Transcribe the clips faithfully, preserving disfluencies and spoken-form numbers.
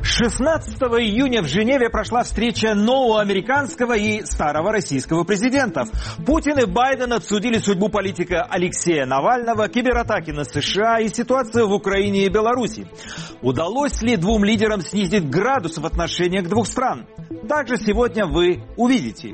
шестнадцатого июня в Женеве прошла встреча нового американского и старого российского президентов. Путин и Байден обсудили судьбу политика Алексея Навального, кибератаки на США и ситуацию в Украине и Беларуси. Удалось ли двум лидерам снизить градус в отношениях двух стран? Также сегодня вы увидите.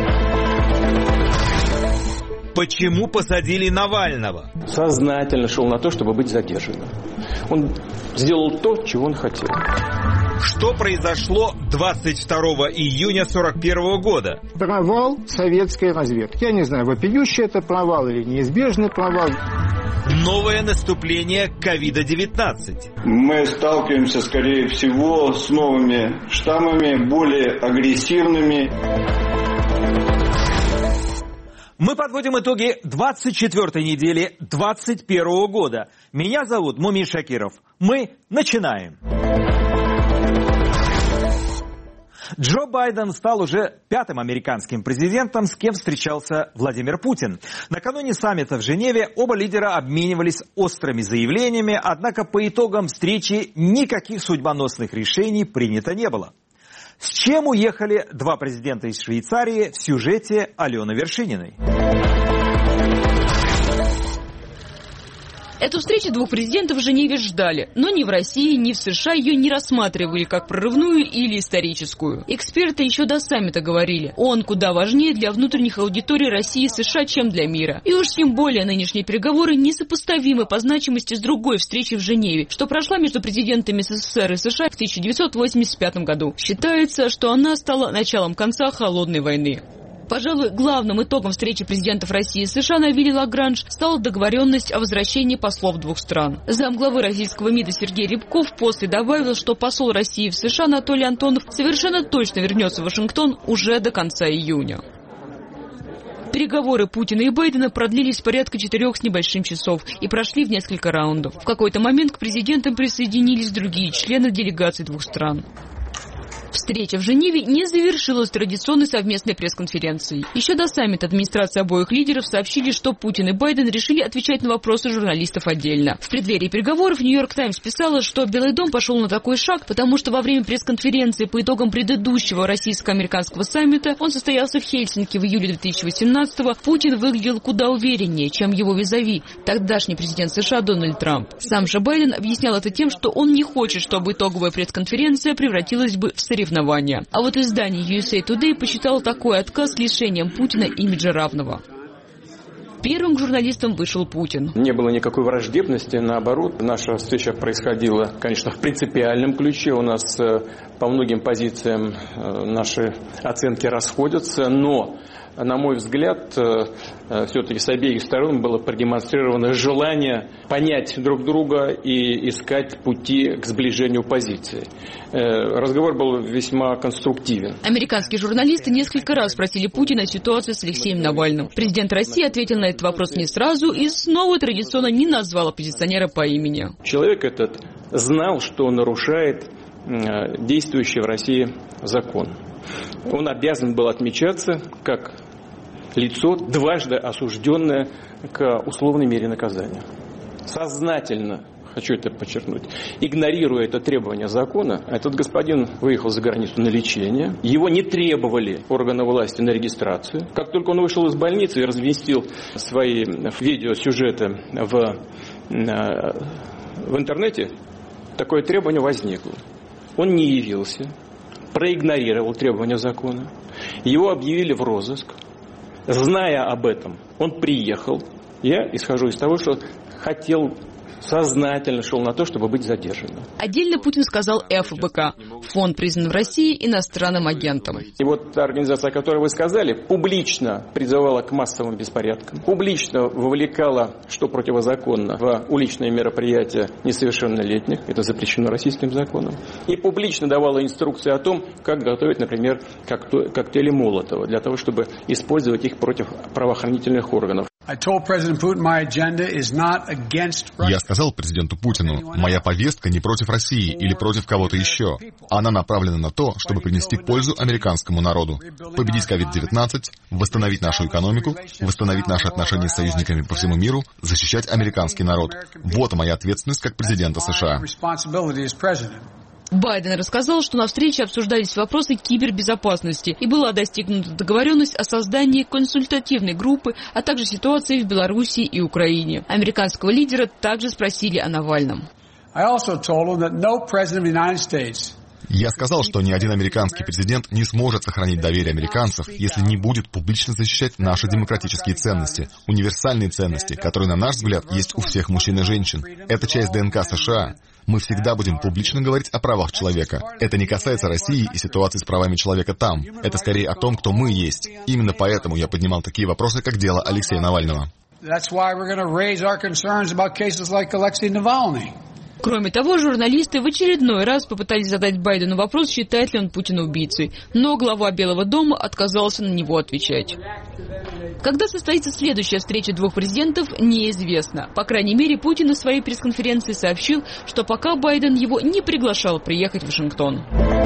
Почему посадили Навального? Сознательно шел на то, чтобы быть задержанным. Он сделал то, чего он хотел. Что произошло двадцать второго июня сорок первого года? Провал советской разведки. Я не знаю, вопиющий это провал или неизбежный провал. Новое наступление ковид девятнадцать. Мы сталкиваемся, скорее всего, с новыми штаммами, более агрессивными. Мы подводим итоги двадцать четвёртой недели двадцать первого года. Меня зовут Мумий Шакиров. Мы начинаем. Джо Байден стал уже пятым американским президентом, с кем встречался Владимир Путин. Накануне саммита в Женеве оба лидера обменивались острыми заявлениями, однако по итогам встречи никаких судьбоносных решений принято не было. С чем уехали два президента из Швейцарии в сюжете Алены Вершининой? Эту встречу двух президентов в Женеве ждали, но ни в России, ни в США ее не рассматривали как прорывную или историческую. Эксперты еще до саммита говорили, он куда важнее для внутренних аудиторий России и США, чем для мира. И уж тем более нынешние переговоры несопоставимы по значимости с другой встречей в Женеве, что прошла между президентами СССР и США в тысяча девятьсот восемьдесят пятом году. Считается, что она стала началом конца холодной войны. Пожалуй, главным итогом встречи президентов России и США на вилле Лагранж стала договоренность о возвращении послов двух стран. Замглавы российского МИДа Сергей Рябков после добавил, что посол России в США Анатолий Антонов совершенно точно вернется в Вашингтон уже до конца июня. Переговоры Путина и Байдена продлились порядка четырех с небольшим часов и прошли в несколько раундов. В какой-то момент к президентам присоединились другие члены делегаций двух стран. Встреча в Женеве не завершилась традиционной совместной пресс-конференцией. Еще до саммита администрации обоих лидеров сообщили, что Путин и Байден решили отвечать на вопросы журналистов отдельно. В преддверии переговоров Нью-Йорк Таймс писала, что Белый дом пошел на такой шаг, потому что во время пресс-конференции по итогам предыдущего российско-американского саммита, он состоялся в Хельсинки в июле две тысячи восемнадцатого, Путин выглядел куда увереннее, чем его визави, тогдашний президент США Дональд Трамп. Сам же Байден объяснял это тем, что он не хочет, чтобы итоговая пресс-конференция превратилась бы в соревнование. А вот издание ю эс эй Today посчитало такой отказ лишением Путина имиджа равного. Первым к журналистам вышел Путин. Не было никакой враждебности, наоборот. Наша встреча происходила, конечно, в принципиальном ключе. У нас по многим позициям наши оценки расходятся, но, на мой взгляд, все-таки с обеих сторон было продемонстрировано желание понять друг друга и искать пути к сближению позиций. Разговор был весьма конструктивен. Американские журналисты несколько раз спросили Путина о ситуации с Алексеем Навальным. Президент России ответил на этот вопрос не сразу и снова традиционно не назвал оппозиционера по имени. Человек этот знал, что он нарушает действующий в России закон. Он обязан был отмечаться как лицо, дважды осужденное к условной мере наказания. Сознательно, хочу это подчеркнуть, игнорируя это требование закона, этот господин выехал за границу на лечение. Его не требовали органы власти на регистрацию. Как только он вышел из больницы и разместил свои видеосюжеты в, в интернете, такое требование возникло. Он не явился, проигнорировал требования закона. Его объявили в розыск. Зная об этом, он приехал. Я исхожу из того, что хотел, сознательно шел на то, чтобы быть задержанным. Отдельно Путин сказал эф бэ ка. Фонд признан в России иностранным агентом. И вот та организация, о которой вы сказали, публично призывала к массовым беспорядкам, публично вовлекала, что противозаконно, в уличные мероприятия несовершеннолетних, это запрещено российским законом, и публично давала инструкции о том, как готовить, например, коктейли Молотова, для того, чтобы использовать их против правоохранительных органов. Я сказал президенту Путину, моя повестка не против России или против кого-то еще. Она направлена на то, чтобы принести пользу американскому народу, победить ковид девятнадцать, восстановить нашу экономику, восстановить наши отношения с союзниками по всему миру, защищать американский народ. Вот моя ответственность как президента США. Байден рассказал, что на встрече обсуждались вопросы кибербезопасности и была достигнута договоренность о создании консультативной группы, а также ситуации в Белоруссии и Украине. Американского лидера также спросили о Навальном. Я сказал, что ни один американский президент не сможет сохранить доверие американцев, если не будет публично защищать наши демократические ценности, универсальные ценности, которые, на наш взгляд, есть у всех мужчин и женщин. Это часть ДНК США. Мы всегда будем публично говорить о правах человека. Это не касается России и ситуации с правами человека там. Это скорее о том, кто мы есть. Именно поэтому я поднимал такие вопросы, как дело Алексея Навального. Кроме того, журналисты в очередной раз попытались задать Байдену вопрос, считает ли он Путина убийцей. Но глава Белого дома отказался на него отвечать. Когда состоится следующая встреча двух президентов, неизвестно. По крайней мере, Путин на своей пресс-конференции сообщил, что пока Байден его не приглашал приехать в Вашингтон.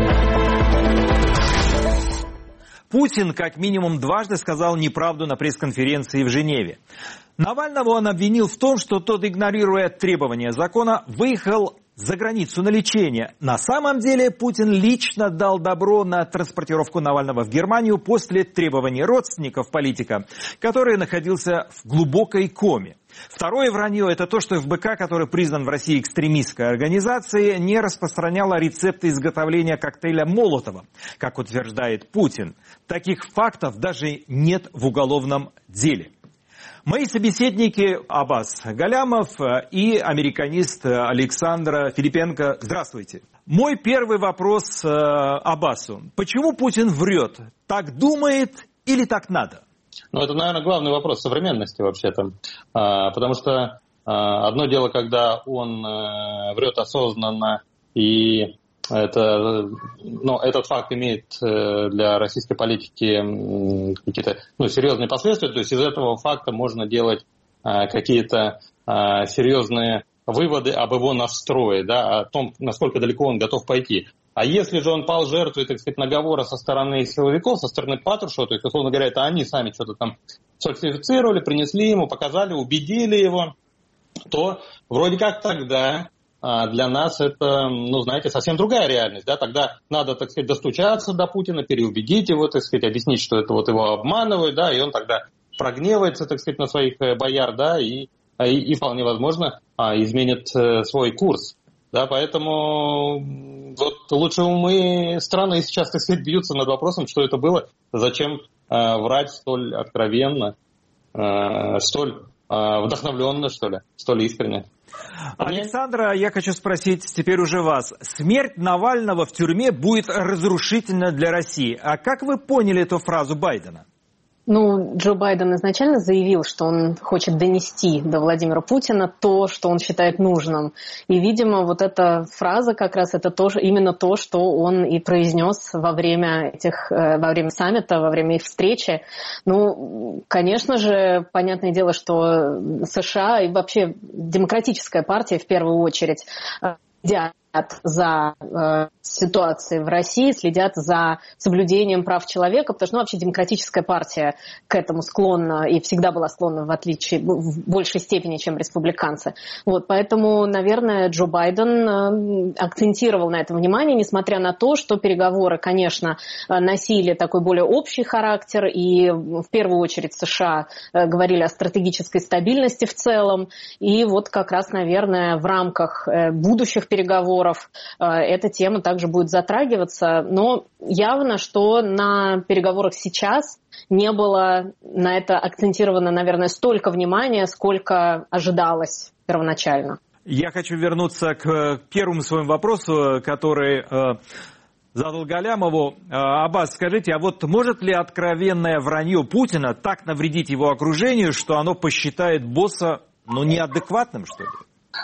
Путин как минимум дважды сказал неправду на пресс-конференции в Женеве. Навального он обвинил в том, что тот, игнорируя требования закона, выехал за границу на лечение. На самом деле Путин лично дал добро на транспортировку Навального в Германию после требований родственников политика, который находился в глубокой коме. Второе вранье – это то, что эф бэ ка, который признан в России экстремистской организацией, не распространяла рецепты изготовления коктейля Молотова, как утверждает Путин. Таких фактов даже нет в уголовном деле. Мои собеседники Аббас Галямов и американист Александра Филипенко. Здравствуйте. Мой первый вопрос Аббасу. Почему Путин врет? Так думает или так надо? Ну, это, наверное, главный вопрос современности вообще-то. А, потому что а, одно дело, когда он а, врет осознанно, и это, ну, этот факт имеет для российской политики какие-то ну, серьезные последствия. То есть из этого факта можно делать а, какие-то а, серьезные выводы об его настрое, да, о том, насколько далеко он готов пойти. А если же он пал жертвой, так сказать, наговора со стороны силовиков, со стороны Патрушева, то есть, условно говоря, это они сами что-то там сфальсифицировали, принесли ему, показали, убедили его, то вроде как тогда а, для нас это, ну, знаете, совсем другая реальность, да, тогда надо, так сказать, достучаться до Путина, переубедить его, так сказать, объяснить, что это вот его обманывают, да, и он тогда прогневается, так сказать, на своих бояр, да, и, и, и вполне возможно а, изменит а, свой курс. Да, поэтому вот лучше умы страны сейчас, так сказать, бьются над вопросом, что это было, зачем э, врать столь откровенно, э, столь э, вдохновленно, что ли, столь искренне. Александра, я хочу спросить теперь уже вас. Смерть Навального в тюрьме будет разрушительна для России. А как вы поняли эту фразу Байдена? Ну, Джо Байден изначально заявил, что он хочет донести до Владимира Путина то, что он считает нужным. И, видимо, вот эта фраза как раз это тоже именно то, что он и произнес во время этих, во время саммита, во время их встречи. Ну, конечно же, понятное дело, что США и вообще демократическая партия в первую очередь следят за э, ситуацией в России, следят за соблюдением прав человека, потому что ну, вообще демократическая партия к этому склонна и всегда была склонна в отличие, в большей степени, чем республиканцы. Вот, поэтому, наверное, Джо Байден э, акцентировал на этом внимание, несмотря на то, что переговоры, конечно, носили такой более общий характер, и в первую очередь США э, говорили о стратегической стабильности в целом, и вот как раз, наверное, в рамках э, будущих переговоров эта тема также будет затрагиваться, но явно, что на переговорах сейчас не было на это акцентировано, наверное, столько внимания, сколько ожидалось первоначально. Я хочу вернуться к первому своему вопросу, который задал Галямову. Аббас, скажите, а вот может ли откровенное вранье Путина так навредить его окружению, что оно посчитает босса, ну, неадекватным, что ли?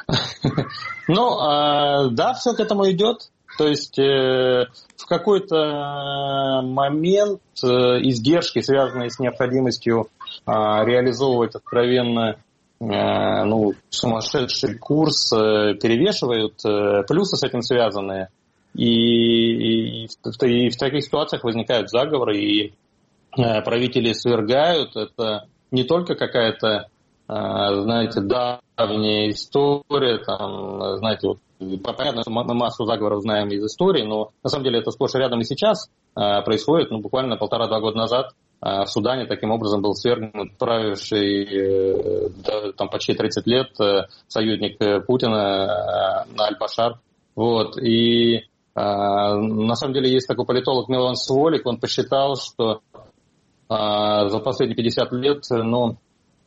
Ну, да, все к этому идет. То есть в какой-то момент издержки, связанные с необходимостью реализовывать откровенно ну, сумасшедший курс, перевешивают плюсы с этим связанные. И, и, в, и в таких ситуациях возникают заговоры, и правители свергают. Это не только какая-то, знаете, давняя история, там, знаете, вот понятно, что мы массу заговоров знаем из истории, но на самом деле это сплошь и рядом и сейчас происходит. Ну, буквально полтора-два года назад в Судане таким образом был свергнут правивший там, почти тридцать лет союзник Путина Аль-Башар. Вот. И на самом деле есть такой политолог Милан Сволик, он посчитал, что за последние пятьдесят лет, ну,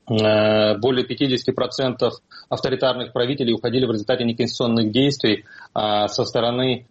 более пятьдесят процентов авторитарных правителей уходили в результате неконституционных действий со стороны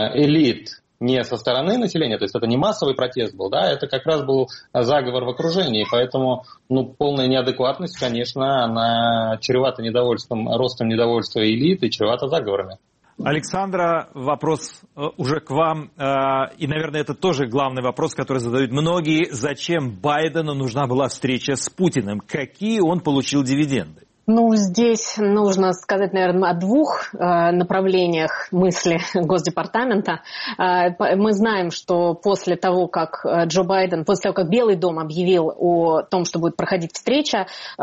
элит, не со стороны населения, то есть это не массовый протест был, да, это как раз был заговор в окружении, поэтому, ну, полная неадекватность, конечно, она чревата недовольством, ростом недовольства элит и чревата заговорами. Александра, вопрос уже к вам, и, наверное, это тоже главный вопрос, который задают многие. Зачем Байдену нужна была встреча с Путиным? Какие он получил дивиденды? Ну, здесь нужно сказать, наверное, о двух э, направлениях мысли Госдепартамента. Э, мы знаем, что после того, как Джо Байден, после того, как Белый дом объявил о том, что будет проходить встреча, э,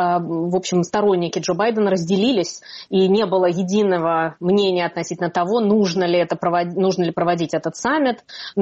в общем, сторонники Джо Байдена разделились, и не было единого мнения относительно того, нужно ли, это проводить, нужно ли проводить этот саммит.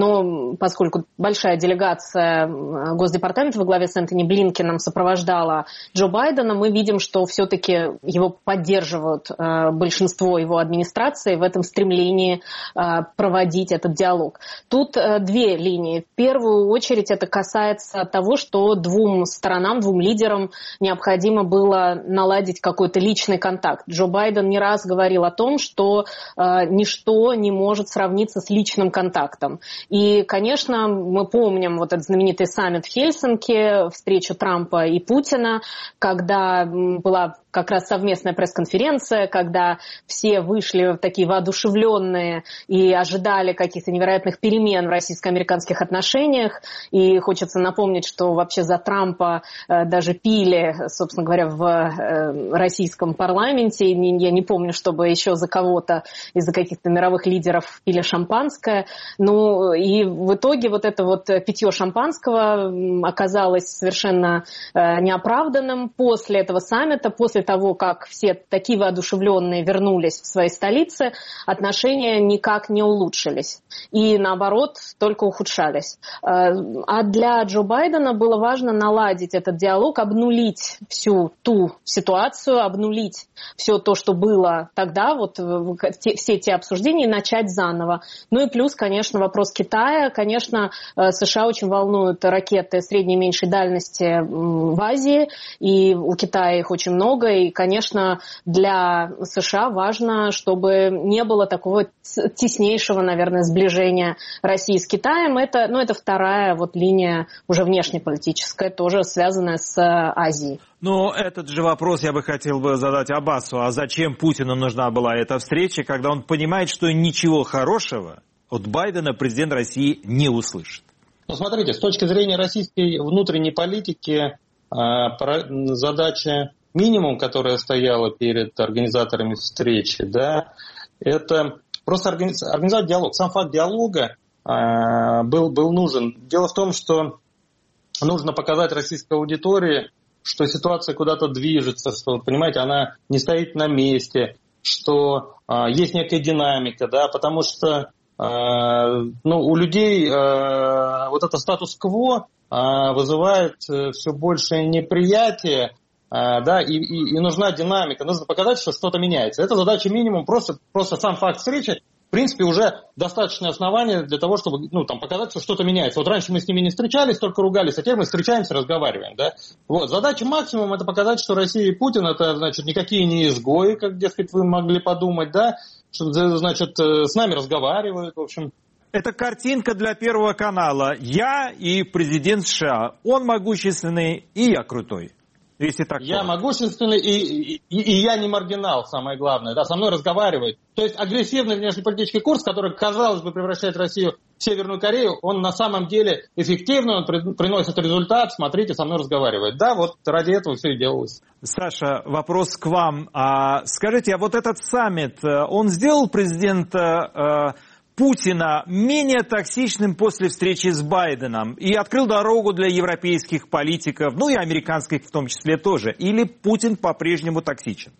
Но поскольку большая делегация Госдепартамента во главе с Энтони Блинкеном сопровождала Джо Байдена, мы видим, что все-таки его поддерживают э, большинство его администрации в этом стремлении э, проводить этот диалог. Тут э, две линии. В первую очередь это касается того, что двум сторонам, двум лидерам необходимо было наладить какой-то личный контакт. Джо Байден не раз говорил о том, что э, ничто не может сравниться с личным контактом. И, конечно, мы помним вот этот знаменитый саммит в Хельсинки, встречу Трампа и Путина, когда была как раз совместная пресс-конференция, когда все вышли такие воодушевленные и ожидали каких-то невероятных перемен в российско-американских отношениях. И хочется напомнить, что вообще за Трампа э, даже пили, собственно говоря, в э, российском парламенте. И я не помню, чтобы еще за кого-то из-за каких-то мировых лидеров пили шампанское. Ну и в итоге вот это вот питье шампанского оказалось совершенно э, неоправданным после этого саммита, после того, как все такие воодушевленные вернулись в свои столицы, отношения никак не улучшились. И, наоборот, только ухудшались. А для Джо Байдена было важно наладить этот диалог, обнулить всю ту ситуацию, обнулить все то, что было тогда, вот все те обсуждения, и начать заново. Ну и плюс, конечно, вопрос Китая. Конечно, США очень волнуют ракеты средней и меньшей дальности в Азии, и у Китая их очень много. И, конечно, для США важно, чтобы не было такого теснейшего, наверное, сближения России с Китаем. Это, ну, это вторая вот линия уже внешнеполитическая, тоже связанная с Азией. Но этот же вопрос я бы хотел бы задать Аббасу. А зачем Путину нужна была эта встреча, когда он понимает, что ничего хорошего от Байдена президент России не услышит? Ну, смотрите, с точки зрения российской внутренней политики, задача минимум, которая стояла перед организаторами встречи, да, это просто организовать диалог. Сам факт диалога э, был, был нужен. Дело в том, что нужно показать российской аудитории, что ситуация куда-то движется, что, понимаете, она не стоит на месте, что э, есть некая динамика, да, потому что э, ну, у людей э, вот это статус-кво э, вызывает все большее неприятие. Да, и, и, и нужна динамика, нужно показать, что что-то меняется. Это задача минимум, просто, просто сам факт встречи, в принципе, уже достаточное основание для того, чтобы ну, там, показать, что что-то меняется. Вот раньше мы с ними не встречались, только ругались, а теперь мы встречаемся, разговариваем. Да? Вот. Задача максимум — это показать, что Россия и Путин — это, значит, никакие не изгои, как, дескать, вы могли подумать, да, что, значит, с нами разговаривают, в общем. Это картинка для Первого канала. Я и президент США. Он могущественный, и я крутой. Если так я могущественный, и, и, и я не маргинал, самое главное, да, со мной разговаривают. То есть агрессивный внешнеполитический курс, который, казалось бы, превращает Россию в Северную Корею, он на самом деле эффективный, он при, приносит результат, смотрите, со мной разговаривают. Да, вот ради этого все и делалось. Саша, вопрос к вам. А, скажите, а вот этот саммит, он сделал президента... Путина менее токсичным после встречи с Байденом и открыл дорогу для европейских политиков, ну и американских в том числе тоже? Или Путин по-прежнему токсичен?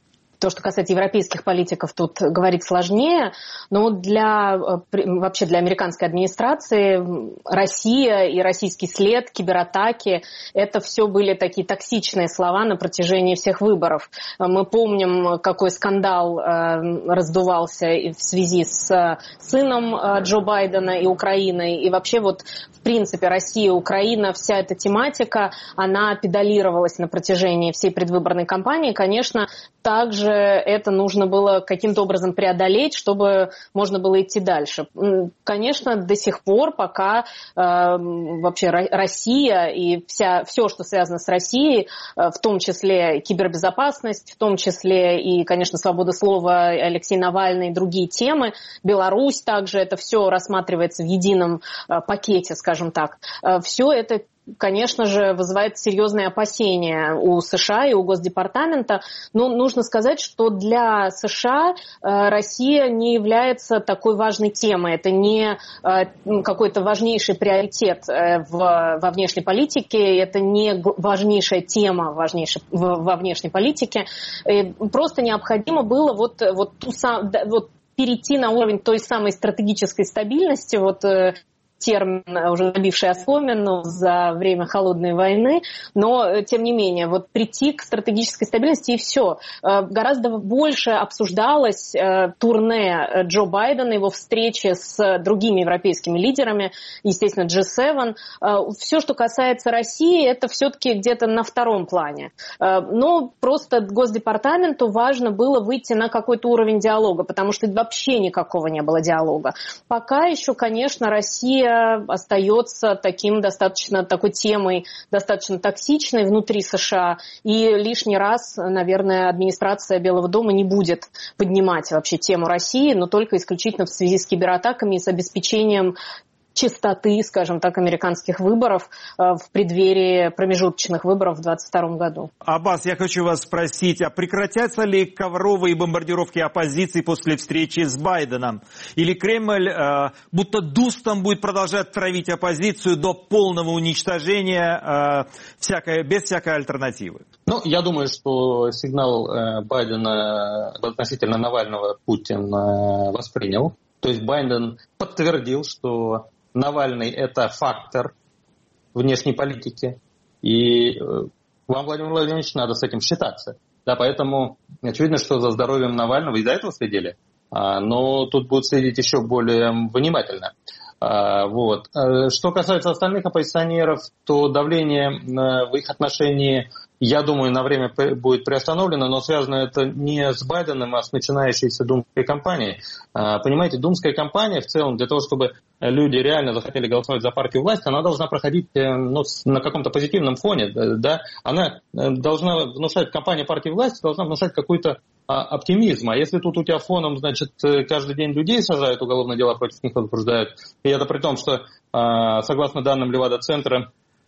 то, что касается европейских политиков, тут говорить сложнее, но для, вообще для американской администрации Россия и российский след, кибератаки, это все были такие токсичные слова на протяжении всех выборов. Мы помним, какой скандал раздувался в связи с сыном Джо Байдена и Украиной, и вообще вот в принципе Россия, Украина, вся эта тематика, она педалировалась на протяжении всей предвыборной кампании. Конечно, также это нужно было каким-то образом преодолеть, чтобы можно было идти дальше. Конечно, до сих пор, пока э, вообще Россия и вся, все, что связано с Россией, э, в том числе кибербезопасность, в том числе и, конечно, свобода слова, Алексей Навальный и другие темы, Беларусь также, это все рассматривается в едином э, пакете, скажем так. Э, все это, конечно же, вызывает серьезные опасения у США и у Госдепартамента. Но нужно сказать, что для США Россия не является такой важной темой. Это не какой-то важнейший приоритет в, во внешней политике, это не важнейшая тема важнейшей, во внешней политике. Просто необходимо было вот, вот, ту, вот перейти на уровень той самой стратегической стабильности, вот, термин, уже набивший оскомину за время холодной войны, но, тем не менее, вот прийти к стратегической стабильности и все. Гораздо больше обсуждалось турне Джо Байдена, его встречи с другими европейскими лидерами, естественно, джи семь. Все, что касается России, это все-таки где-то на втором плане. Но просто Госдепартаменту важно было выйти на какой-то уровень диалога, потому что вообще никакого не было диалога. Пока еще, конечно, Россия остается таким достаточно, такой темой достаточно токсичной внутри США, и лишний раз, наверное, администрация Белого дома не будет поднимать вообще тему России, но только исключительно в связи с кибератаками и с обеспечением чистоты, скажем так, американских выборов в преддверии промежуточных выборов в двадцать втором году. Аббас, я хочу вас спросить, а прекратятся ли ковровые бомбардировки оппозиции после встречи с Байденом? Или Кремль э, будто дустом будет продолжать травить оппозицию до полного уничтожения э, всякой, без всякой альтернативы? Ну, я думаю, что сигнал э, Байдена относительно Навального Путин э, воспринял. То есть Байден подтвердил, что Навальный – это фактор внешней политики, и вам, Владимир Владимирович, надо с этим считаться. Да, поэтому очевидно, что за здоровьем Навального и до этого следили, но тут будут следить еще более внимательно. Вот. Что касается остальных оппозиционеров, то давление в их отношении, я думаю, на время будет приостановлено, но связано это не с Байденом, а с начинающейся думской кампанией. Понимаете, думская кампания в целом, для того, чтобы люди реально захотели голосовать за партию власти, она должна проходить, ну, на каком-то позитивном фоне. Да? Она должна внушать, кампания партии власти должна внушать какой-то оптимизм. А если тут у тебя фоном, значит, каждый день людей сажают, уголовные дела против них возбуждают, и это при том, что, согласно данным Левада-центра,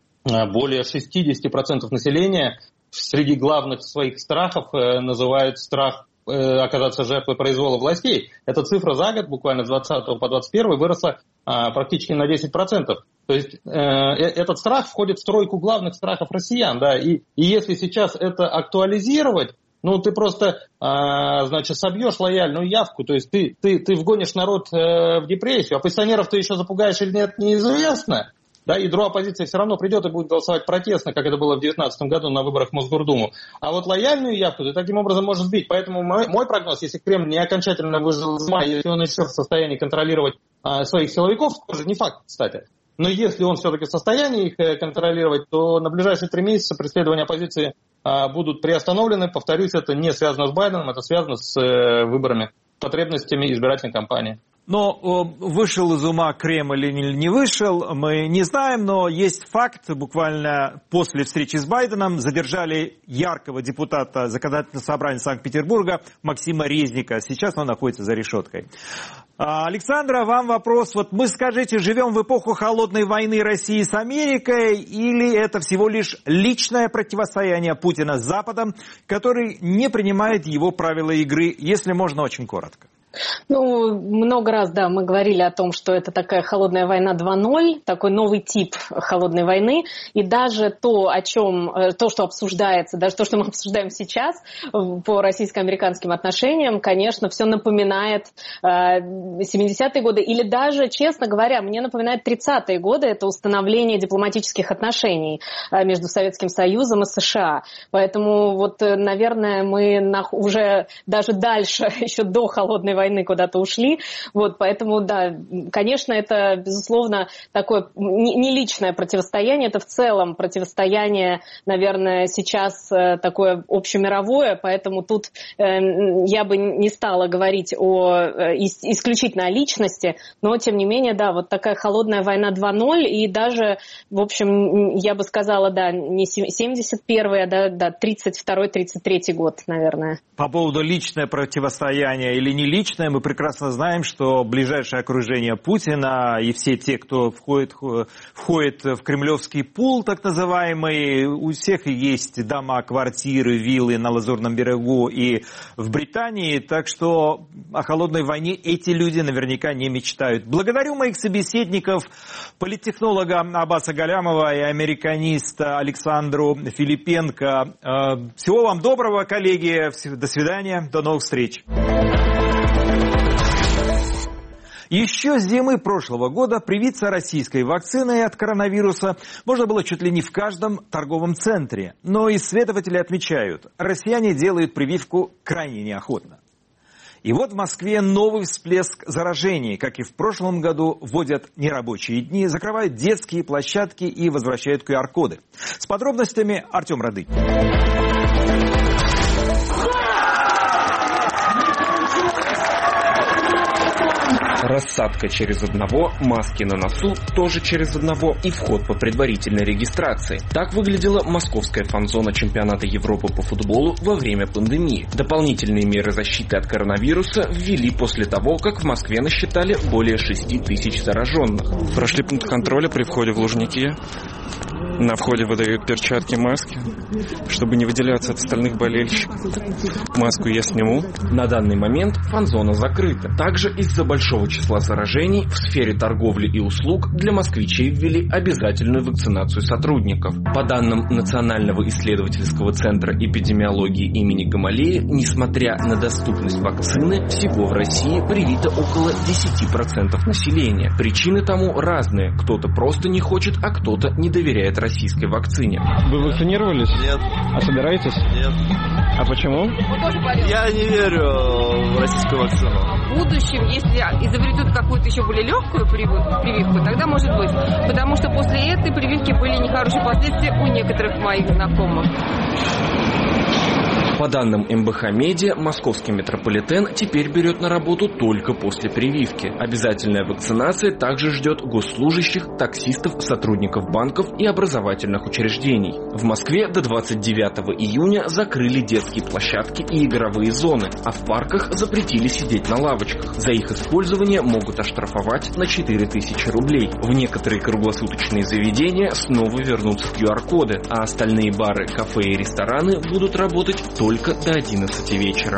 более шестьдесят процентов населения среди главных своих страхов называют страх оказаться жертвой произвола властей. Эта цифра за год, буквально с двадцатого по двадцать первый, выросла практически на десять процентов. То есть э, этот страх входит в тройку главных страхов россиян. Да? И, и если сейчас это актуализировать, ну, ты просто, а, значит, собьешь лояльную явку, то есть ты, ты, ты вгонишь народ э, в депрессию, оппозиционеров ты еще запугаешь или нет, неизвестно. Да, ядро оппозиции все равно придет и будет голосовать протестно, как это было в две тысячи девятнадцатом году на выборах в Мосгордуму. А вот лояльную явку ты таким образом можешь сбить. Поэтому мой, мой прогноз, если Кремль не окончательно выжил из мая, если он еще в состоянии контролировать а, своих силовиков, тоже не факт, кстати. Но если он все-таки в состоянии их контролировать, то на ближайшие три месяца преследования оппозиции а, будут приостановлены. Повторюсь, это не связано с Байденом, это связано с э, выборами, потребностями избирательной кампании. Но вышел из ума Кремль или не вышел, мы не знаем, но есть факт, буквально после встречи с Байденом задержали яркого депутата Законодательного собрания Санкт-Петербурга Максима Резника. Сейчас он находится за решеткой. Александра, вам вопрос. Вот мы, скажите, живем в эпоху холодной войны России с Америкой, или это всего лишь личное противостояние Путина с Западом, который не принимает его правила игры, если можно, очень коротко? Ну, много раз, да, мы говорили о том, что это такая холодная война два ноль, такой новый тип холодной войны, и даже то, о чем, то, что обсуждается, даже то, что мы обсуждаем сейчас по российско-американским отношениям, конечно, все напоминает семидесятые годы, или даже, честно говоря, мне напоминает тридцатые годы, это установление дипломатических отношений между Советским Союзом и США. Поэтому вот, наверное, мы уже даже дальше, еще до холодной войны, войны куда-то ушли. Вот, поэтому, да, конечно, это, безусловно, такое не личное противостояние, это в целом противостояние, наверное, сейчас такое общемировое, поэтому тут э, я бы не стала говорить о э, исключительно о личности, но, тем не менее, да, вот такая холодная война два ноль, и даже, в общем, я бы сказала, да, не семьдесят первый, а да, да, тридцать второй тридцать третий год, наверное. По поводу личное противостояние или не личное, мы прекрасно знаем, что ближайшее окружение Путина и все те, кто входит, входит в кремлевский пул, так называемый, у всех есть дома, квартиры, виллы на Лазурном берегу и в Британии, так что о холодной войне эти люди наверняка не мечтают. Благодарю моих собеседников, политтехнолога Аббаса Галямова и американиста Александру Филипенко. Всего вам доброго, коллеги, до свидания, до новых встреч. Еще с зимы прошлого года привиться российской вакциной от коронавируса можно было чуть ли не в каждом торговом центре. Но исследователи отмечают, россияне делают прививку крайне неохотно. И вот в Москве новый всплеск заражений. Как и в прошлом году, вводят нерабочие дни, закрывают детские площадки и возвращают ку ар коды. С подробностями Артем Рады. Рассадка через одного, маски на носу тоже через одного и вход по предварительной регистрации. Так выглядела московская фан-зона чемпионата Европы по футболу во время пандемии. Дополнительные меры защиты от коронавируса ввели после того, как в Москве насчитали более шести тысяч зараженных. Прошли пункт контроля при входе в Лужники. На входе выдают перчатки, маски, чтобы не выделяться от остальных болельщиков. Маску я сниму. На данный момент фан-зона закрыта. Также из-за большого числа заражений в сфере торговли и услуг для москвичей ввели обязательную вакцинацию сотрудников. По данным Национального исследовательского центра эпидемиологии имени Гамалеи, несмотря на доступность вакцины, всего в России привито около десять процентов населения. Причины тому разные. Кто-то просто не хочет, а кто-то не доверяет российской вакцине. Вы вакцинировались? Нет. А собираетесь? Нет. А почему? Я не верю в российскую вакцину. В будущем, если изобретут какую-то еще более легкую прививку, тогда может быть. Потому что после этой прививки были нехорошие последствия у некоторых моих знакомых. По данным эм бэ ха Медиа, московский метрополитен теперь берет на работу только после прививки. Обязательная вакцинация также ждет госслужащих, таксистов, сотрудников банков и образовательных учреждений. В Москве до двадцать девятого июня закрыли детские площадки и игровые зоны, а в парках запретили сидеть на лавочках. За их использование могут оштрафовать на четыре тысячи рублей. В некоторые круглосуточные заведения снова вернутся ку ар коды, а остальные бары, кафе и рестораны будут работать только до одиннадцати вечера.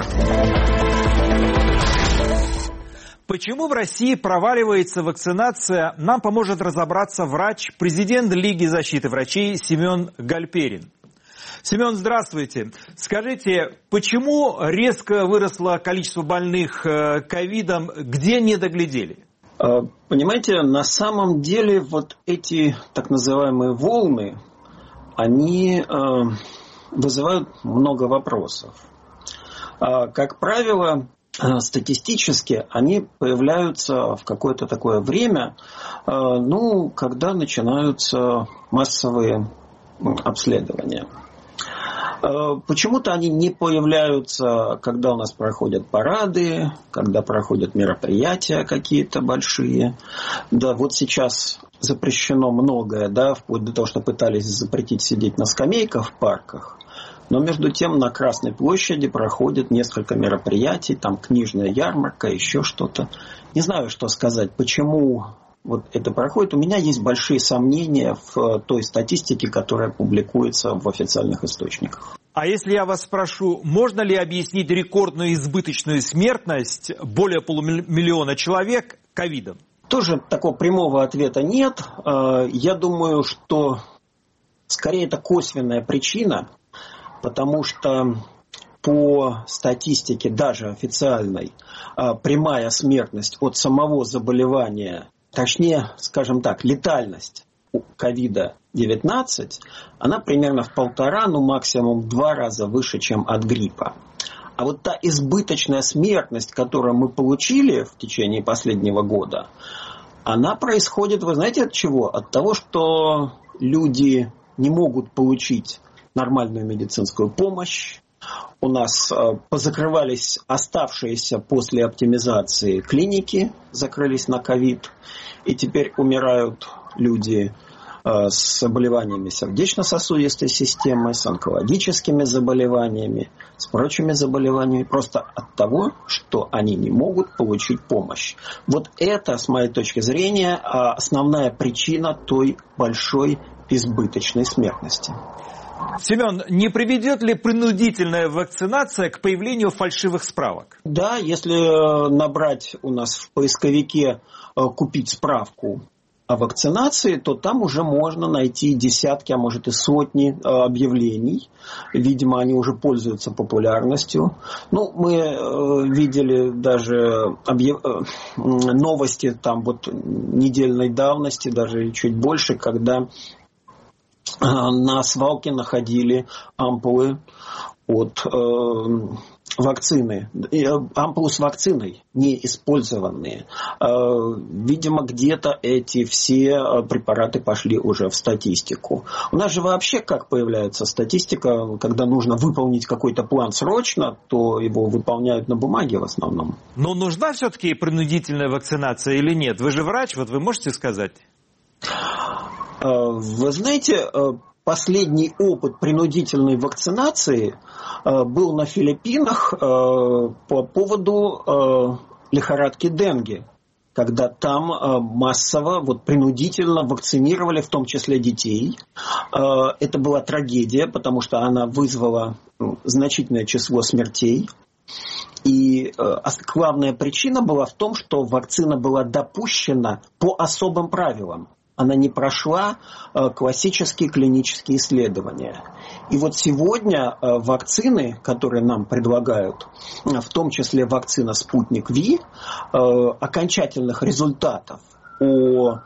Почему в России проваливается вакцинация, нам поможет разобраться врач, президент Лиги защиты врачей Семен Гальперин. Семен, здравствуйте. Скажите, почему резко выросло количество больных ковидом, где не доглядели? Понимаете, на самом деле вот эти так называемые волны, они вызывают много вопросов. Как правило, статистически они появляются в какое-то такое время, ну, когда начинаются массовые обследования. Почему-то они не появляются, когда у нас проходят парады, когда проходят мероприятия какие-то большие. Да, вот сейчас запрещено многое, да, вплоть до того, что пытались запретить сидеть на скамейках в парках. Но между тем на Красной площади проходит несколько мероприятий, там книжная ярмарка, еще что-то. Не знаю, что сказать, почему вот это проходит. У меня есть большие сомнения в той статистике, которая публикуется в официальных источниках. А если я вас спрошу, можно ли объяснить рекордную избыточную смертность более полумиллиона человек ковидом? Тоже такого прямого ответа нет. Я думаю, что скорее это косвенная причина, потому что по статистике, даже официальной, прямая смертность от самого заболевания, точнее, скажем так, летальность ковид девятнадцать, она примерно в полтора, ну максимум в два раза выше, чем от гриппа. А вот та избыточная смертность, которую мы получили в течение последнего года, она происходит, вы знаете, от чего? От того, что люди не могут получить нормальную медицинскую помощь. У нас позакрывались оставшиеся после оптимизации клиники, закрылись на ковид. И теперь умирают люди с заболеваниями сердечно-сосудистой системы, с онкологическими заболеваниями, с прочими заболеваниями, просто от того, что они не могут получить помощь. Вот это, с моей точки зрения, основная причина той большой избыточной смертности. Семен, не приведет ли принудительная вакцинация к появлению фальшивых справок? Да, если набрать у нас в поисковике «купить справку» о вакцинации, то там уже можно найти десятки, а может и сотни объявлений. Видимо, они уже пользуются популярностью. Ну, мы э, видели даже объяв... новости там вот недельной давности, даже чуть больше, когда на свалке находили ампулы от э, вакцины, ампулы с вакциной, не использованные. Э, видимо, где-то эти все препараты пошли уже в статистику. У нас же вообще как появляется статистика, когда нужно выполнить какой-то план срочно, то его выполняют на бумаге в основном. Но нужна все-таки принудительная вакцинация или нет? Вы же врач, вот вы можете сказать? Вы знаете, последний опыт принудительной вакцинации был на Филиппинах по поводу лихорадки денге, когда там массово, вот, принудительно вакцинировали, в том числе детей. Это была трагедия, потому что она вызвала значительное число смертей. И главная причина была в том, что вакцина была допущена по особым правилам. Она не прошла классические клинические исследования. И вот сегодня вакцины, которые нам предлагают, в том числе вакцина «Спутник Ви», окончательных результатов о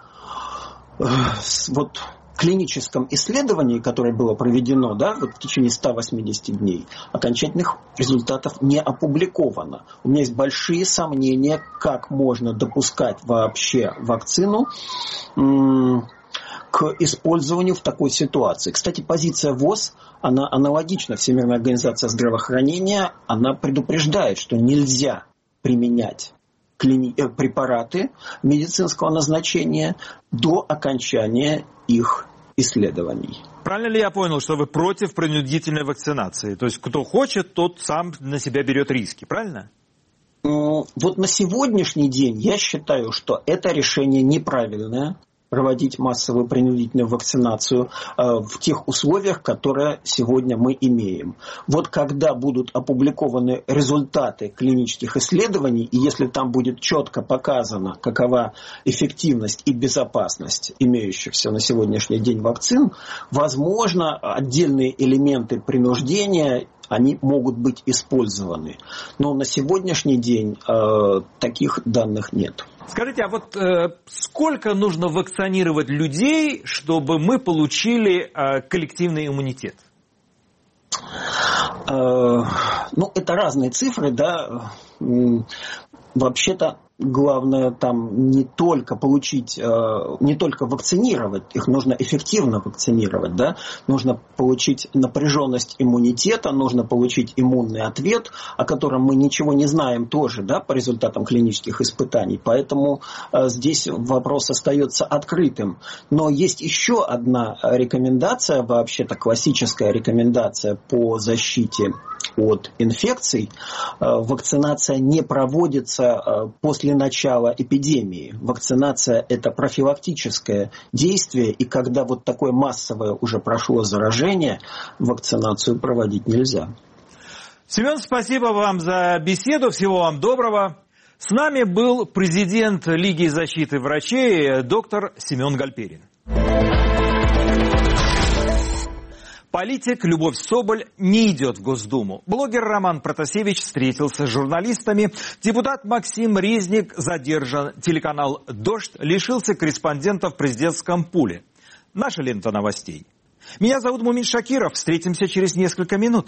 вот, клиническом исследовании, которое было проведено, да, вот в течение ста восьмидесяти дней, окончательных результатов не опубликовано. У меня есть большие сомнения, как можно допускать вообще вакцину м- к использованию в такой ситуации. Кстати, позиция ВОЗ, она аналогична. Всемирная организация здравоохранения, она предупреждает, что нельзя применять клини- препараты медицинского назначения до окончания их исследований. Правильно ли я понял, что вы против принудительной вакцинации? То есть кто хочет, тот сам на себя берет риски, правильно? Вот на сегодняшний день я считаю, что это решение неправильное. Проводить массовую принудительную вакцинацию э, в тех условиях, которые сегодня мы имеем. Вот когда будут опубликованы результаты клинических исследований, и если там будет четко показано, какова эффективность и безопасность имеющихся на сегодняшний день вакцин, возможно, отдельные элементы принуждения они могут быть использованы. Но на сегодняшний день э, таких данных нет. Скажите, а вот э, сколько нужно вакцинировать людей, чтобы мы получили э, коллективный иммунитет? Э, ну, это разные цифры, да. Вообще-то главное там не только получить, не только вакцинировать, их нужно эффективно вакцинировать, да, нужно получить напряженность иммунитета, нужно получить иммунный ответ, о котором мы ничего не знаем тоже, да, по результатам клинических испытаний, поэтому здесь вопрос остается открытым. Но есть еще одна рекомендация, вообще-то классическая рекомендация по защите от инфекций, вакцинация вакцинация не проводится после начала эпидемии. Вакцинация – это профилактическое действие, и когда вот такое массовое уже прошло заражение, вакцинацию проводить нельзя. Семен, спасибо вам за беседу. Всего вам доброго. С нами был президент Лиги защиты врачей доктор Семен Гальперин. Политик Любовь Соболь не идет в Госдуму. Блогер Роман Протасевич встретился с журналистами. Депутат Максим Резник задержан. Телеканал «Дождь» лишился корреспондента в президентском пуле. Наша лента новостей. Меня зовут Мумин Шакиров. Встретимся через несколько минут.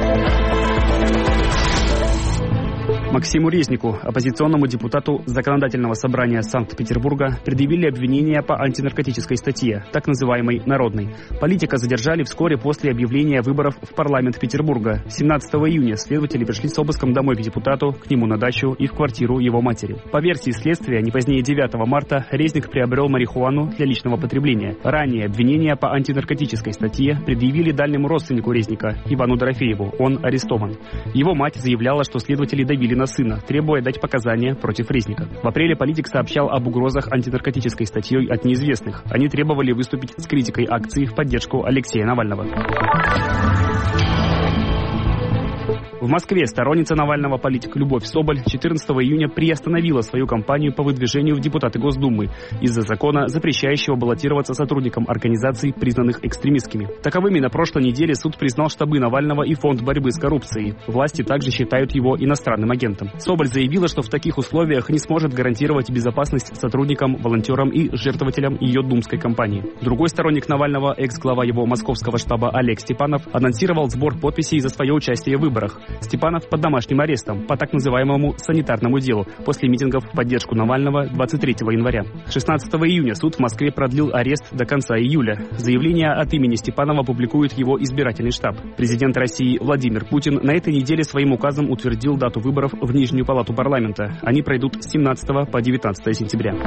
Максиму Резнику, оппозиционному депутату Законодательного собрания Санкт-Петербурга, предъявили обвинения по антинаркотической статье, так называемой «народной». Политика задержали вскоре после объявления выборов в парламент Петербурга. семнадцатого июня следователи пришли с обыском домой к депутату, к нему на дачу и в квартиру его матери. По версии следствия, не позднее девятого марта Резник приобрел марихуану для личного потребления. Ранее обвинения по антинаркотической статье предъявили дальнему родственнику Резника, Ивану Дорофееву. Он арестован. Его мать заявляла, что следователи давили на сына, требуя дать показания против Резника. В апреле политик сообщал об угрозах антинаркотической статьей от неизвестных. Они требовали выступить с критикой акции в поддержку Алексея Навального. В Москве сторонница Навального политик Любовь Соболь четырнадцатого июня приостановила свою кампанию по выдвижению в депутаты Госдумы из-за закона, запрещающего баллотироваться сотрудникам организаций, признанных экстремистскими. Таковыми на прошлой неделе суд признал штабы Навального и Фонд борьбы с коррупцией. Власти также считают его иностранным агентом. Соболь заявила, что в таких условиях не сможет гарантировать безопасность сотрудникам, волонтерам и жертвователям ее думской кампании. Другой сторонник Навального, экс-глава его московского штаба Олег Степанов, анонсировал сбор подписей за свое участие в выборах. Степанов под домашним арестом по так называемому санитарному делу после митингов в поддержку Навального двадцать третьего января. шестнадцатого июня суд в Москве продлил арест до конца июля. Заявление от имени Степанова публикует его избирательный штаб. Президент России Владимир Путин на этой неделе своим указом утвердил дату выборов в Нижнюю палату парламента. Они пройдут с семнадцатого по девятнадцатое сентября.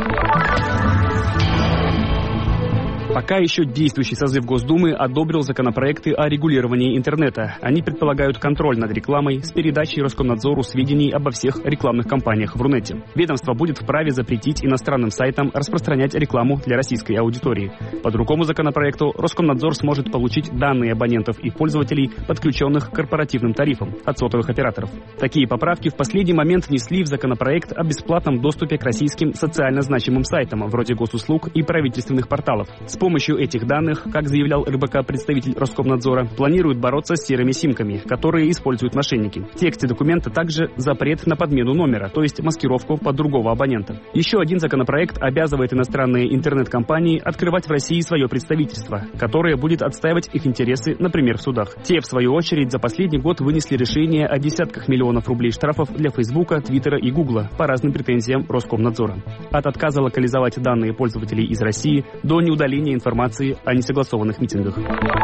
Пока еще действующий созыв Госдумы одобрил законопроекты о регулировании интернета. Они предполагают контроль над рекламой с передачей Роскомнадзору сведений обо всех рекламных кампаниях в Рунете. Ведомство будет вправе запретить иностранным сайтам распространять рекламу для российской аудитории. По другому законопроекту Роскомнадзор сможет получить данные абонентов и пользователей, подключенных к корпоративным тарифам от сотовых операторов. Такие поправки в последний момент внесли в законопроект о бесплатном доступе к российским социально значимым сайтам, вроде госуслуг и правительственных порталов. С помощью этих данных, как заявлял эр бэ ка представитель Роскомнадзора, планируют бороться с серыми симками, которые используют мошенники. В тексте документа также запрет на подмену номера, то есть маскировку под другого абонента. Еще один законопроект обязывает иностранные интернет-компании открывать в России свое представительство, которое будет отстаивать их интересы, например, в судах. Те, в свою очередь, за последний год вынесли решение о десятках миллионов рублей штрафов для Фейсбука, Твиттера и Гугла по разным претензиям Роскомнадзора. От отказа локализовать данные пользователей из России до неудаления информации о несогласованных митингах.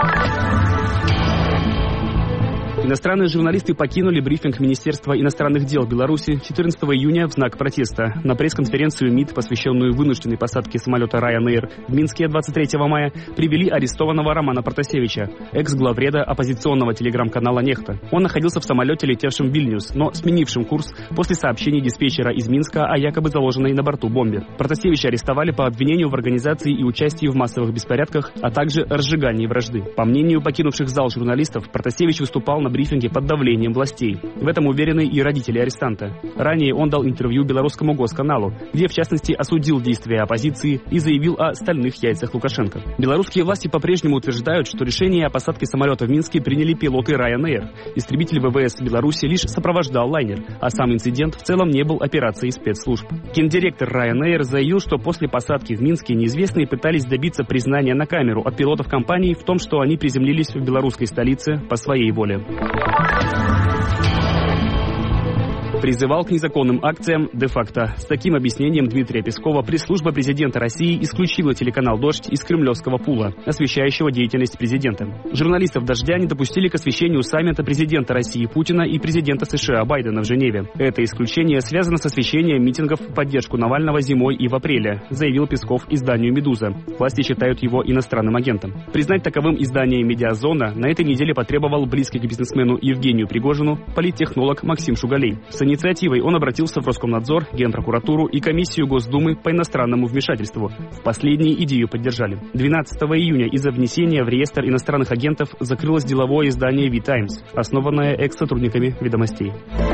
Иностранные журналисты покинули брифинг Министерства иностранных дел Беларуси четырнадцатого июня в знак протеста. На пресс-конференцию МИД, посвященную вынужденной посадке самолета Ryanair в Минске двадцать третьего мая, привели арестованного Романа Протасевича, экс-главреда оппозиционного телеграм-канала «Нехта». Он находился в самолете, летевшем в Вильнюс, но сменившим курс после сообщений диспетчера из Минска о якобы заложенной на борту бомбе. Протасевича арестовали по обвинению в организации и участии в массовых беспорядках, а также разжигании вражды. По мнению покинувших зал журналистов, Протасевич выступал на брифинге под давлением властей. В этом уверены и родители арестанта. Ранее он дал интервью белорусскому госканалу, где в частности осудил действия оппозиции и заявил о стальных яйцах Лукашенко. Белорусские власти по-прежнему утверждают, что решение о посадке самолета в Минске приняли пилоты Ryanair. Истребитель вэ вэ эс Беларуси лишь сопровождал лайнер, а сам инцидент в целом не был операцией спецслужб. Гендиректор Ryanair заявил, что после посадки в Минске неизвестные пытались добиться признания на камеру от пилотов компании в том, что они приземлились в белорусской столице по своей воле. Призывал к незаконным акциям де-факто. С таким объяснением Дмитрия Пескова пресс-служба президента России исключила телеканал «Дождь» из кремлевского пула, освещающего деятельность президента. Журналистов «Дождя» не допустили к освещению саммита президента России Путина и президента США Байдена в Женеве. Это исключение связано с освещением митингов в поддержку Навального зимой и в апреле, заявил Песков изданию «Медуза». Власти считают его иностранным агентом. Признать таковым издание «Медиазона» на этой неделе потребовал близкий к бизнесмену Евгению Пригожину политтехнолог Максим Шугалей. В инициативой он обратился в Роскомнадзор, Генпрокуратуру и Комиссию Госдумы по иностранному вмешательству. Последние идею поддержали. двенадцатого июня из-за внесения в реестр иностранных агентов закрылось деловое издание «Ви Таймс», основанное экс-сотрудниками «Ведомостей».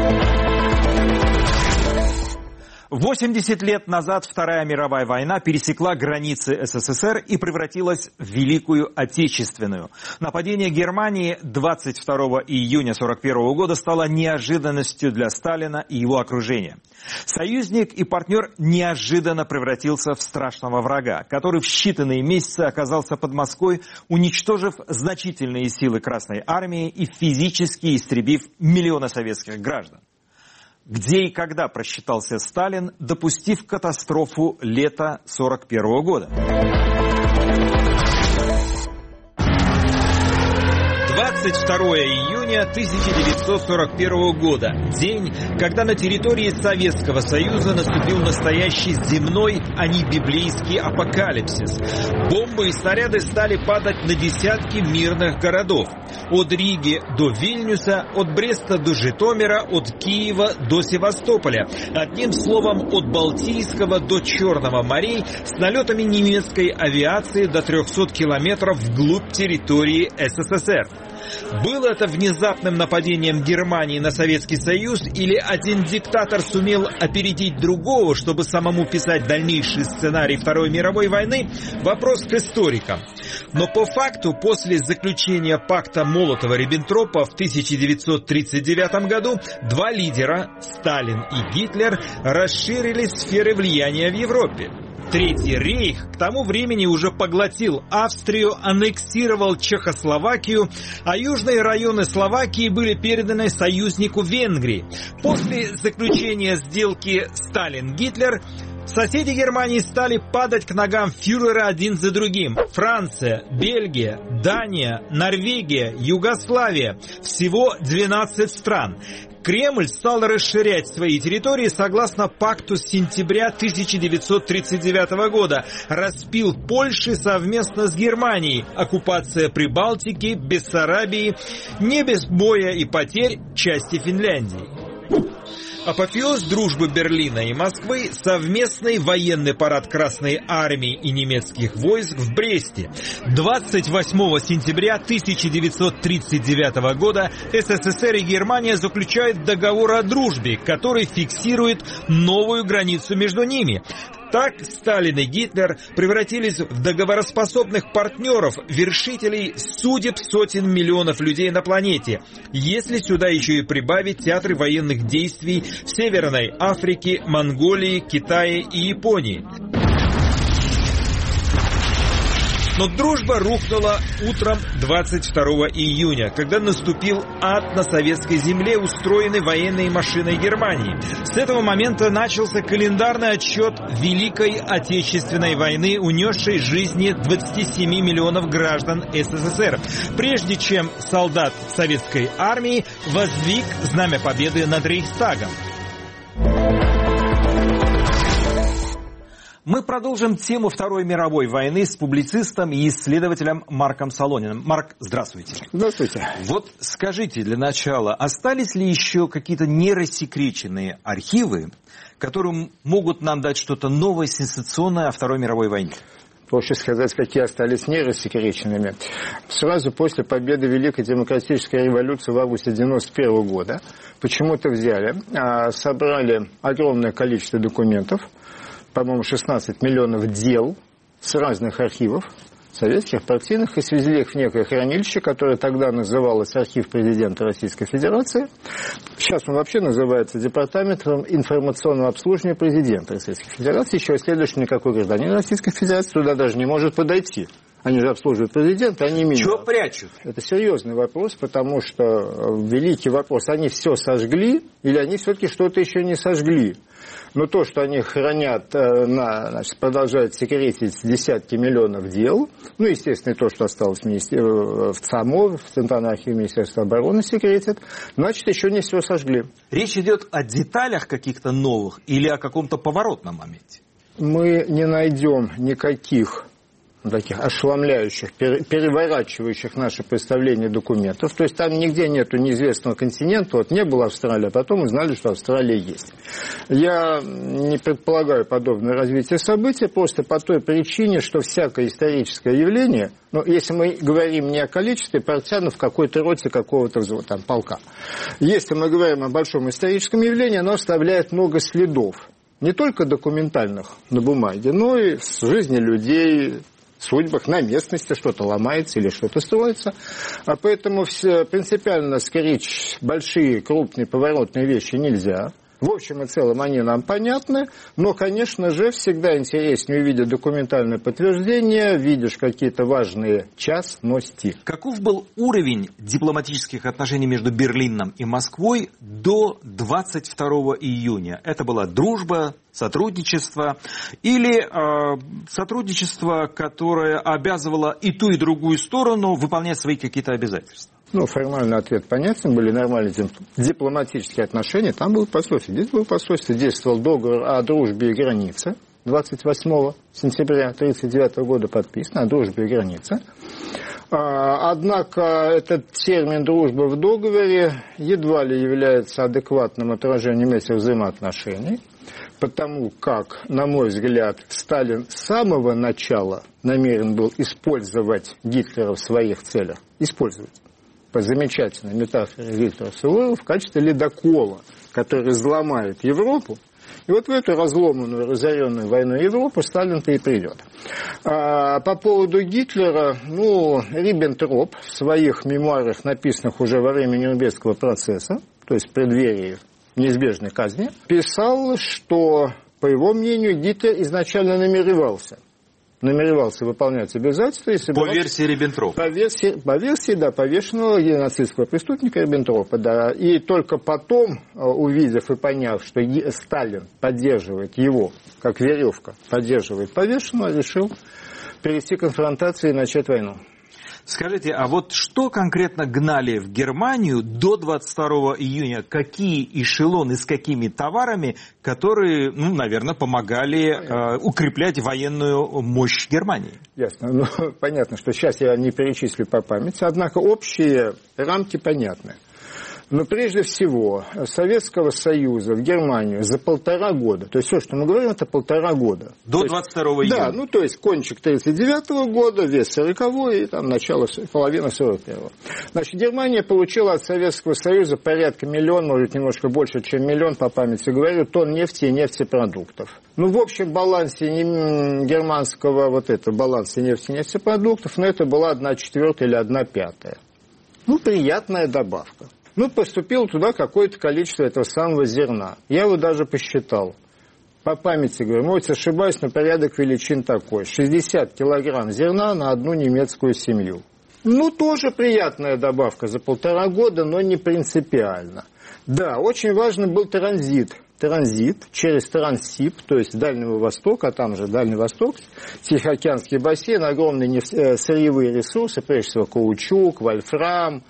восемьдесят лет назад Вторая мировая война пересекла границы СССР и превратилась в Великую Отечественную. Нападение Германии двадцать второго июня сорок первого года стало неожиданностью для Сталина и его окружения. Союзник и партнер неожиданно превратился в страшного врага, который в считанные месяцы оказался под Москвой, уничтожив значительные силы Красной Армии и физически истребив миллионы советских граждан. Где и когда просчитался Сталин, допустив катастрофу лета сорок первого года? двадцать второго июня тысяча девятьсот сорок первого года. День, когда на территории Советского Союза наступил настоящий земной, а не библейский апокалипсис. Бомбы и снаряды стали падать на десятки мирных городов. От Риги до Вильнюса, от Бреста до Житомира, от Киева до Севастополя. Одним словом, от Балтийского до Черного морей с налетами немецкой авиации до трехсот километров вглубь территории СССР. Было это внезапным нападением Германии на Советский Союз или один диктатор сумел опередить другого, чтобы самому писать дальнейший сценарий Второй мировой войны? Вопрос к историкам. Но по факту, после заключения пакта Молотова-Риббентропа в тысяча девятьсот тридцать девятом году, два лидера, Сталин и Гитлер, расширили сферы влияния в Европе. Третий рейх к тому времени уже поглотил Австрию, аннексировал Чехословакию, а южные районы Словакии были переданы союзнику Венгрии. После заключения сделки Сталин-Гитлер соседи Германии стали падать к ногам фюрера один за другим. Франция, Бельгия, Дания, Норвегия, Югославия. Всего двенадцать стран. Кремль стал расширять свои территории согласно пакту с сентября тысяча девятьсот тридцать девятого года. Распил Польши совместно с Германией. Оккупация Прибалтики, Бессарабии, не без боя и потерь части Финляндии. Апофеоз дружбы Берлина и Москвы – совместный военный парад Красной Армии и немецких войск в Бресте. двадцать восьмого сентября тысяча девятьсот тридцать девятого года СССР и Германия заключают договор о дружбе, который фиксирует новую границу между ними. Так Сталин и Гитлер превратились в договороспособных партнеров, вершителей судеб сотен миллионов людей на планете. Если сюда еще и прибавить театры военных действий в Северной Африке, Монголии, Китае и Японии. Но дружба рухнула утром двадцать второго июня, когда наступил ад на советской земле, устроенный военной машиной Германии. С этого момента начался календарный отсчет Великой Отечественной войны, унесшей жизни двадцати семи миллионов граждан СССР, прежде чем солдат советской армии воздвиг знамя победы над Рейхстагом. Мы продолжим тему Второй мировой войны с публицистом и исследователем Марком Солониным. Марк, здравствуйте. Здравствуйте. Вот скажите для начала, остались ли еще какие-то нерассекреченные архивы, которые могут нам дать что-то новое, сенсационное о Второй мировой войне? Проще сказать, какие остались нерассекреченными. Сразу после победы Великой демократической революции в августе девяносто первого года почему-то взяли, собрали огромное количество документов, по-моему, шестнадцать миллионов дел с разных архивов, советских, партийных, и свезли их в некое хранилище, которое тогда называлось архив президента Российской Федерации. Сейчас он вообще называется Департаментом информационного обслуживания президента Российской Федерации. Еще и следующий никакой гражданин Российской Федерации туда даже не может подойти. Они же обслуживают президента, они меня. Чего прячут? Это серьезный вопрос, потому что великий вопрос, они все сожгли или они все-таки что-то еще не сожгли? Но то, что они хранят, на, значит, продолжают секретить десятки миллионов дел, ну, естественно, и то, что осталось в, министер... в ЦАМО, в Центральном архиве Министерства обороны секретит, значит, еще не все сожгли. Речь идет о деталях каких-то новых или о каком-то поворотном моменте? Мы не найдем никаких таких ошеломляющих, переворачивающих наше представление документов. То есть там нигде нету неизвестного континента. Вот не было Австралии, а потом узнали, что Австралия есть. Я не предполагаю подобное развитие событий просто по той причине, что всякое историческое явление, ну, если мы говорим не о количестве партизан в какой-то роте какого-то там, полка, если мы говорим о большом историческом явлении, оно оставляет много следов. Не только документальных на бумаге, но и в жизни людей, судьбах, на местности что-то ломается или что-то строится. А поэтому все, принципиально скрыть большие, крупные, поворотные вещи нельзя. В общем и целом они нам понятны, но, конечно же, всегда интереснее увидеть документальное подтверждение, видишь какие-то важные частности. Каков был уровень дипломатических отношений между Берлином и Москвой до двадцать второго июня? Это была дружба, сотрудничество или э, сотрудничество, которое обязывало и ту, и другую сторону выполнять свои какие-то обязательства? Ну, формальный ответ понятен, были нормальные дипломатические отношения, там было посольство. Здесь было посольство, действовал договор о дружбе и границе, двадцать восьмого сентября тысяча девятьсот тридцать девятого года подписан, о дружбе и границе. Однако этот термин «дружба» в договоре едва ли является адекватным отражением этих взаимоотношений, потому как, на мой взгляд, Сталин с самого начала намерен был использовать Гитлера в своих целях. Использовать. По замечательной метафоре Виктора Суворова, в качестве ледокола, который взломает Европу. И вот в эту разломанную, разоренную войну Европу Сталин-то и придет. А по поводу Гитлера, ну, Риббентроп в своих мемуарах, написанных уже во время Нюрнбергского процесса, то есть в преддверии неизбежной казни, писал, что, по его мнению, Гитлер изначально намеревался намеревался выполнять обязательства. И по версии Риббентропа. По версии, по версии, да, повешенного геноцидского преступника Риббентропа, да. И только потом, увидев и поняв, что Сталин поддерживает его, как веревка, поддерживает повешенного, решил перейти к конфронтации и начать войну. Скажите, а вот что конкретно гнали в Германию до двадцать второго июня? Какие эшелоны с какими товарами, которые, ну, наверное, помогали э, укреплять военную мощь Германии? Ясно. Ну, понятно, что сейчас я не перечислю по памяти, однако общие рамки понятны. Но прежде всего Советского Союза в Германию за полтора года, то есть все, что мы говорим, это полтора года. До двадцать второго июня. Да, ну то есть кончик тридцать девятого года, вес сороковой и там начало, половина сорок первого. Значит, Германия получила от Советского Союза порядка миллиона, может немножко больше, чем миллион, по памяти говорю, тонн нефти и нефтепродуктов. Ну, в общем балансе германского вот этого баланса нефти и нефтепродуктов, ну, это была одна четвертая или одна пятая. Ну, приятная добавка. Ну, поступило туда какое-то количество этого самого зерна. Я его даже посчитал. По памяти говорю, может, ошибаюсь, но порядок величин такой. шестьдесят килограмм зерна на одну немецкую семью. Ну, тоже приятная добавка за полтора года, но не принципиально. Да, очень важный был транзит. Транзит через Транссиб, то есть Дальнего Востока, а там же Дальний Восток, Тихоокеанский бассейн, огромные нефть, э, сырьевые ресурсы, прежде всего каучук, вольфрам.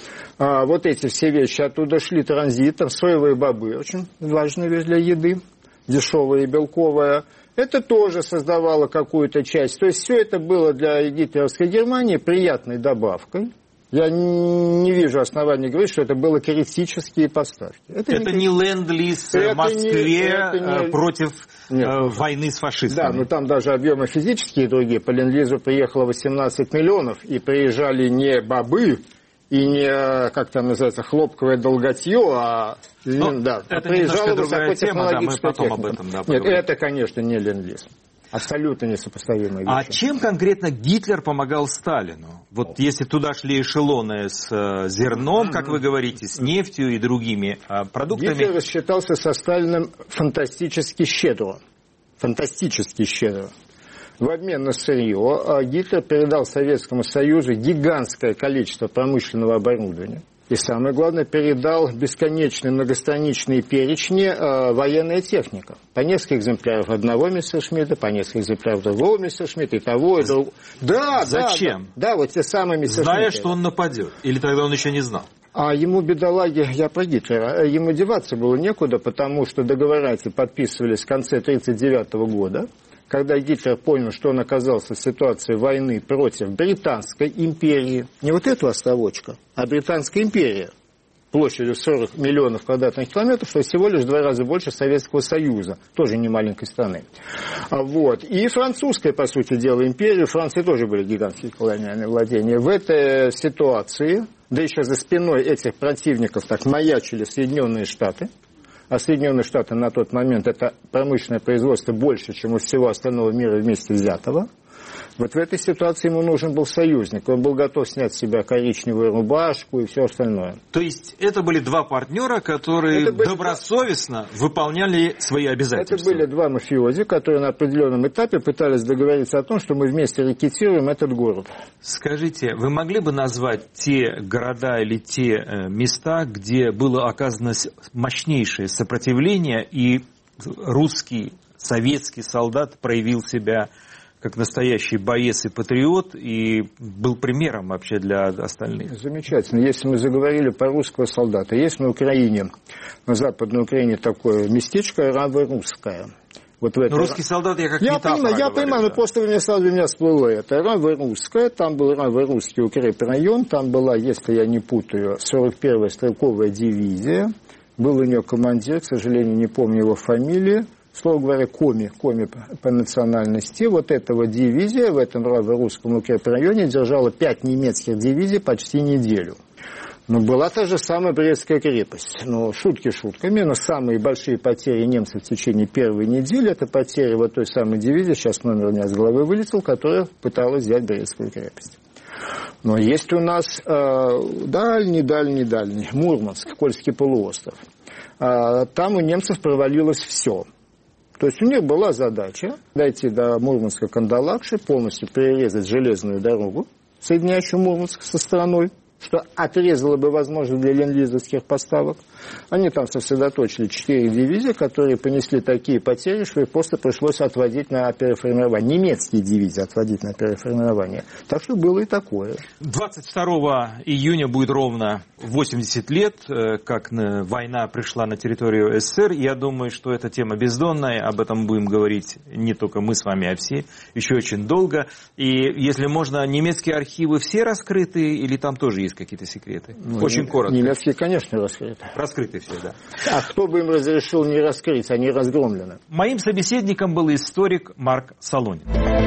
А, вот эти все вещи оттуда шли транзитом, соевые бобы, очень важная вещь для еды, дешевая и белковая. Это тоже создавало какую-то часть. То есть все это было для гитлеровской Германии приятной добавкой. Я не вижу оснований говорить, что это было критические поставки. Это, это не, не ленд-лиз в Москве не, не... против Нет. войны с фашистами. Да, но там даже объемы физические другие. По ленд-лизу приехало восемнадцать миллионов, и приезжали не бобы, и не, как там называется, хлопковое долготье, а ну, да, это приезжала высокотехнологическая да, техника. Об этом, да, Нет, это, конечно, не ленд-лиз. Абсолютно несопоставимые вещи. А чем конкретно Гитлер помогал Сталину? Вот если туда шли эшелоны с э, зерном, как вы говорите, с нефтью и другими э, продуктами... Гитлер рассчитался со Сталиным фантастически щедро. Фантастически щедро. В обмен на сырье Гитлер передал Советскому Союзу гигантское количество промышленного оборудования. И самое главное, передал бесконечные многостраничные перечни э, военная техника. По несколько экземпляров одного Мессершмитта, по несколько экземпляров другого Мессершмитта, и того, и другого. Да, Зачем? Да, да, вот те самые Мессершмитты. Зная, что он нападет? Или тогда он еще не знал? А ему, бедолаге, я про Гитлера, ему деваться было некуда, потому что договора эти подписывались в конце тысяча девятьсот тридцать девятого года, когда Гитлер понял, что он оказался в ситуации войны против Британской империи, не вот эту островочка, а Британская империя, площадью сорок миллионов квадратных километров, что всего лишь в два раза больше Советского Союза, тоже не маленькой страны. Вот. И французская, по сути дела, империя, у Франции тоже были гигантские колониальные владения. В этой ситуации, да еще за спиной этих противников так маячили Соединенные Штаты, а Соединенные Штаты на тот момент это промышленное производство больше, чем у всего остального мира вместе взятого. Вот в этой ситуации ему нужен был союзник. Он был готов снять с себя коричневую рубашку и все остальное. То есть это были два партнера, которые были добросовестно два... выполняли свои обязательства? Это были два мафиози, которые на определенном этапе пытались договориться о том, что мы вместе рекетируем этот город. Скажите, вы могли бы назвать те города или те места, где было оказано мощнейшее сопротивление, и русский, советский солдат проявил себя как настоящий боец и патриот, и был примером вообще для остальных? Замечательно. Если мы заговорили про русского солдата, есть на Украине, на Западной Украине такое местечко Раво-Русское. Вот в этом... Русский солдат, я как я метафора понимаю, я говорю, понимаю, да. но просто у меня сразу у меня всплыло это. Раво-Русское, там был Раво-Русский укрепрайон, там была, если я не путаю, сорок первая стрелковая дивизия. Был у нее командир, к сожалению, не помню его фамилии. Слово говоря, коми, коми по национальности. Вот этого дивизия в этом Раво-Русском укрепрайоне держала пять немецких дивизий почти неделю. Но была та же самая Брестская крепость. Ну, шутки шутками, но самые большие потери немцев в течение первой недели — это потери вот той самой дивизии, сейчас номер у меня с головы вылетел, которая пыталась взять Брестскую крепость. Но есть у нас дальний-дальний-дальний э, Мурманск, Кольский полуостров. Э, там у немцев провалилось все. То есть у них была задача дойти до Мурманска-Кандалакши, полностью перерезать железную дорогу, соединяющую Мурманск со страной, что отрезало бы возможность для ленд-лизовских поставок. Они там сосредоточили четыре дивизии, которые понесли такие потери, что их просто пришлось отводить на переформирование. Немецкие дивизии отводить на переформирование. Так что было и такое. двадцать второго июня будет ровно восемьдесят лет, как война пришла на территорию СССР. Я думаю, что эта тема бездонная. Об этом будем говорить не только мы с вами, а все. Еще очень долго. И, если можно, немецкие архивы все раскрыты или там тоже есть какие-то секреты? Ну, очень коротко. Немецкие, конечно, раскрыты. Раскрыты все, да. А кто бы им разрешил не раскрыть, они разгромлены. Моим собеседником был историк Марк Солонин.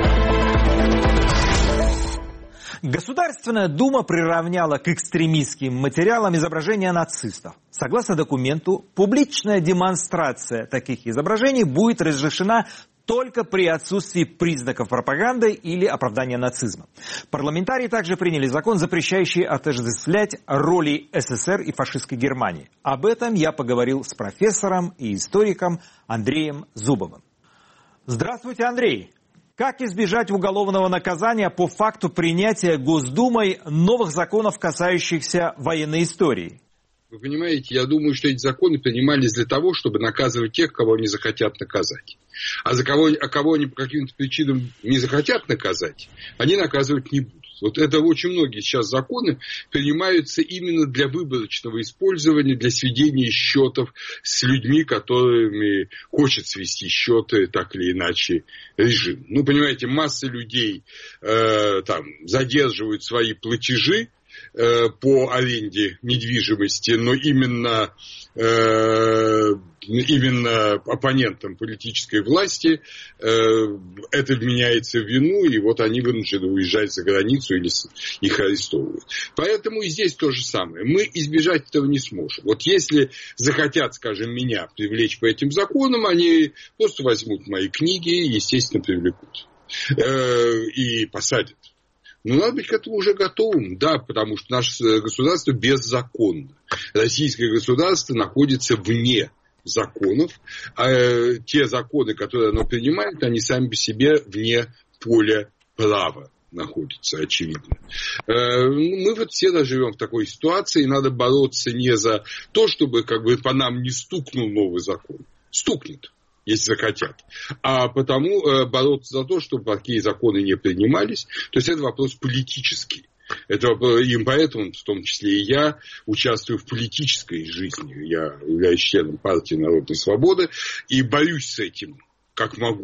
Государственная Дума приравняла к экстремистским материалам изображения нацистов. Согласно документу, публичная демонстрация таких изображений будет разрешена только при отсутствии признаков пропаганды или оправдания нацизма. Парламентарии также приняли закон, запрещающий отождествлять роли СССР и фашистской Германии. Об этом я поговорил с профессором и историком Андреем Зубовым. Здравствуйте, Андрей. Как избежать уголовного наказания по факту принятия Госдумой новых законов, касающихся военной истории? Вы понимаете, я думаю, что эти законы принимались для того, чтобы наказывать тех, кого они захотят наказать. А за кого, а кого они по каким-то причинам не захотят наказать, они наказывать не будут. Вот это очень многие сейчас законы принимаются именно для выборочного использования, для сведения счетов с людьми, которыми хочет свести счеты так или иначе режим. Ну, понимаете, масса людей э, там задерживают свои платежи по аренде недвижимости, но именно, э, именно оппонентам политической власти э, это вменяется в вину, и вот они вынуждены уезжать за границу или их арестовывают. Поэтому и здесь то же самое. Мы избежать этого не сможем. Вот если захотят, скажем, меня привлечь по этим законам, они просто возьмут мои книги и, естественно, привлекут. Э, и посадят. Но надо быть к этому уже готовым, да, потому что наше государство беззаконно. Российское государство находится вне законов, а те законы, которые оно принимает, они сами по себе вне поля права находятся, очевидно. Мы вот все живем в такой ситуации, и надо бороться не за то, чтобы как бы по нам не стукнул новый закон. Стукнет, если захотят, а потому э, бороться за то, чтобы такие законы не принимались. То есть это вопрос политический. Это, и поэтому, в том числе и я, участвую в политической жизни. Я являюсь членом партии Народной Свободы и борюсь с этим, как могу.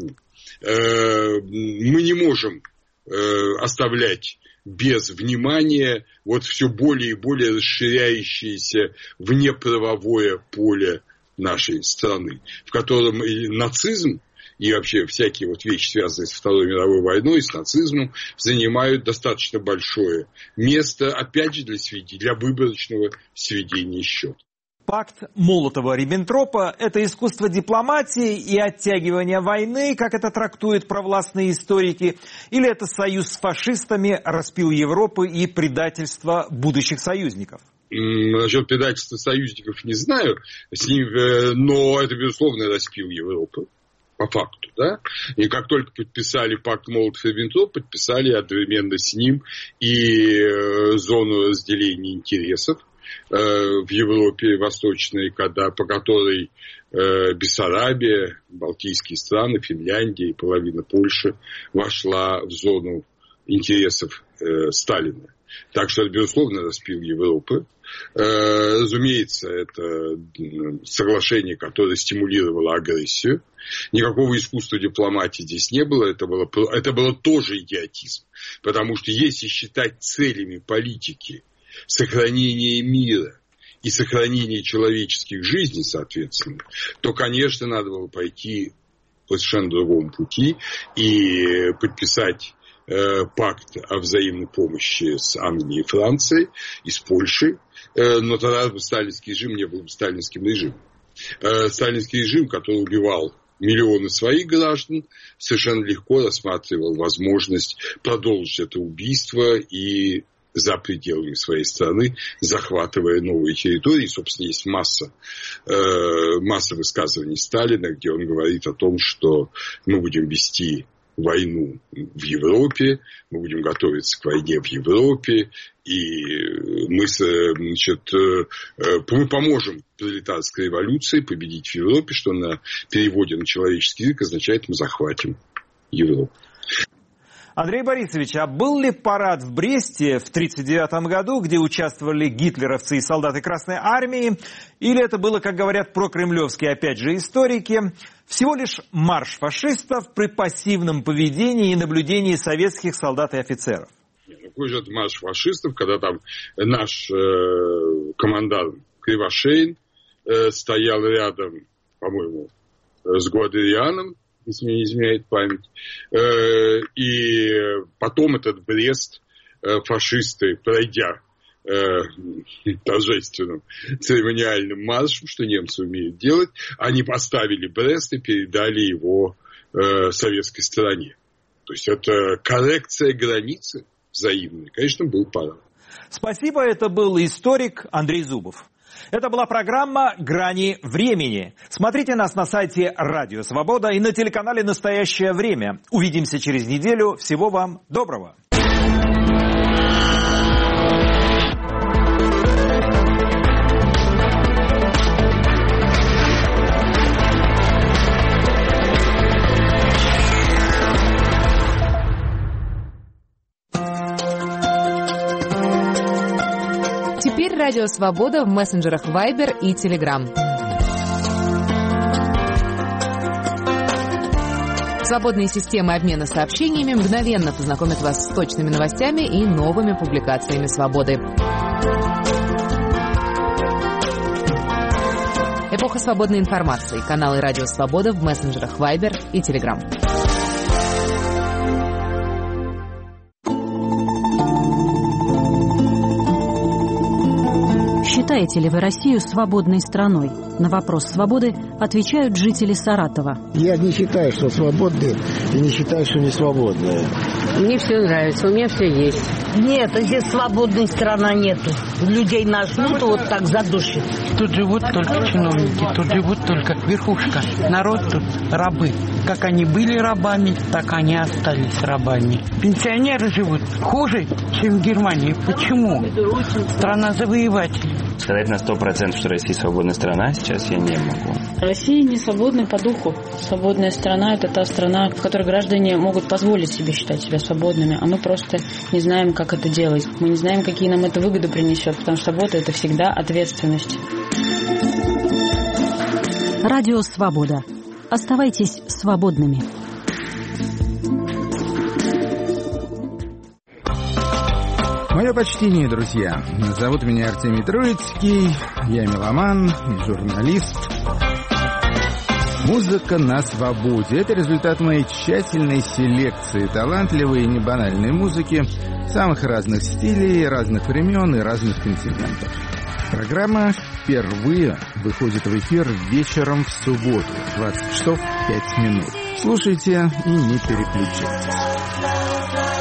э, мы не можем э, оставлять без внимания вот все более и более расширяющееся внеправовое поле нашей страны, в котором и нацизм, и вообще всякие вот вещи, связанные со Второй мировой войной, с нацизмом, занимают достаточно большое место, опять же, для, сведи... для выборочного сведения счета. Пакт Молотова-Риббентропа – это искусство дипломатии и оттягивания войны, как это трактуют провластные историки, или это союз с фашистами, распил Европы и предательство будущих союзников? Насчет предательства союзников не знаю, с ним, но это, безусловно, распил Европы. По факту, да? И как только подписали пакт Молотова-Риббентропа, подписали одновременно с ним и э, зону разделения интересов э, в Европе Восточной, когда, по которой э, Бессарабия, Балтийские страны, Финляндия и половина Польши вошла в зону интересов э, Сталина. Так что это, безусловно, распил Европы. Разумеется, это соглашение, которое стимулировало агрессию. Никакого искусства дипломатии здесь не было. Это было, это было тоже идиотизм. Потому что если считать целями политики сохранение мира и сохранение человеческих жизней, соответственно, то, конечно, надо было пойти по совершенно другому пути и подписать пакт о взаимной помощи с Англией и Францией, и с Польшей, но тогда бы сталинский режим не был бы сталинским режимом. Сталинский режим, который убивал миллионы своих граждан, совершенно легко рассматривал возможность продолжить это убийство и за пределами своей страны, захватывая новые территории. Собственно, есть масса, масса высказываний Сталина, где он говорит о том, что мы будем вести войну в Европе, мы будем готовиться к войне в Европе, и мы, значит, мы поможем пролетарской революции победить в Европе, что на переводе на человеческий язык означает, мы захватим Европу. Андрей Борисович, а был ли парад в Бресте в тридцать девятом году, где участвовали гитлеровцы и солдаты Красной Армии, или это было, как говорят прокремлевские, опять же, историки, всего лишь марш фашистов при пассивном поведении и наблюдении советских солдат и офицеров? Какой же это марш фашистов, когда там наш э, командант Кривошеин э, стоял рядом, по-моему, с Гудерианом, если мне не изменяет память. И потом этот Брест фашисты, пройдя торжественным церемониальным маршем, что немцы умеют делать, они поставили Брест и передали его советской стороне. То есть это коррекция границы взаимной. Конечно, был парад. Спасибо, это был историк Андрей Зубов. Это была программа «Грани времени». Смотрите нас на сайте Радио Свобода и на телеканале «Настоящее время». Увидимся через неделю. Всего вам доброго. Теперь Радио Свобода в мессенджерах Viber и Telegram. Свободные системы обмена сообщениями мгновенно познакомят вас с точными новостями и новыми публикациями Свободы. Эпоха свободной информации. Каналы Радио Свобода в мессенджерах Viber и Telegram. Считаете ли вы Россию свободной страной? На вопрос свободы отвечают жители Саратова. Я не считаю, что свободные, и не считаю, что не свободные. Мне все нравится, у меня все есть. Нет, здесь свободной страны нету. Людей нажмут вот так задушит. Тут живут только чиновники, тут живут только верхушка. Народ тут рабы. Как они были рабами, так они остались рабами. Пенсионеры живут хуже, чем в Германии. Почему? Страна завоевателей. Сказать на сто процентов, что Россия свободная страна, сейчас я не могу. Россия не свободна по духу. Свободная страна – это та страна, в которой граждане могут позволить себе считать себя свободными, а мы просто не знаем, как это делать. Мы не знаем, какие нам это выгоды принесет, потому что свобода – это всегда ответственность. Радио Свобода. Оставайтесь свободными. Мое почтение, друзья. Зовут меня Артемий Троицкий, я меломан и журналист. Музыка на свободе. Это результат моей тщательной селекции талантливой и небанальной музыки самых разных стилей, разных времен и разных континентов. Программа впервые выходит в эфир вечером в субботу, двадцать часов пять минут. Слушайте и не переключайтесь.